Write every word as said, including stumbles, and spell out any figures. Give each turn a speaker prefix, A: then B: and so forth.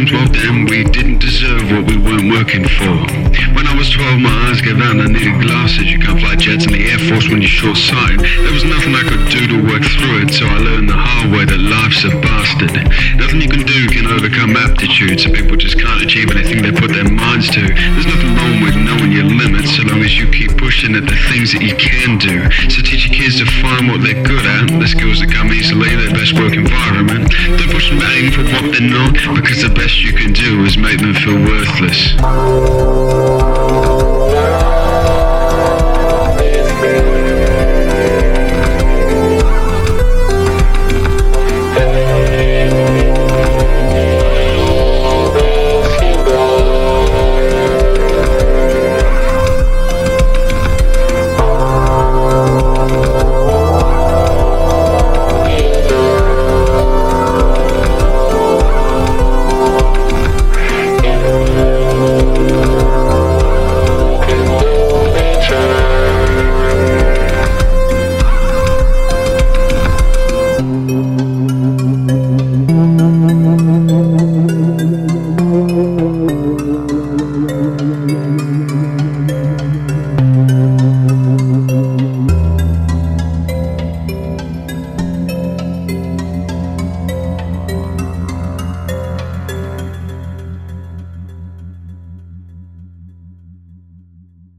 A: times, well then, we didn't deserve what we weren't working for. When I was twelve, my eyes gave out and I needed glasses. You can't fly jets in the Air Force when you're short-sighted. There was nothing I could do to work through it, so I learned the hard way that life's a bastard. Nothing you can do can overcome aptitude. Some people just can't achieve anything they put their minds to. There's nothing wrong with knowing your limits, so long as you keep pushing at the things that you can do. So teach your kids to find what they're good at, the skills that come easily, their best work environment. Don't push them aim for what they're not, because the best you can do is make them feel worthless.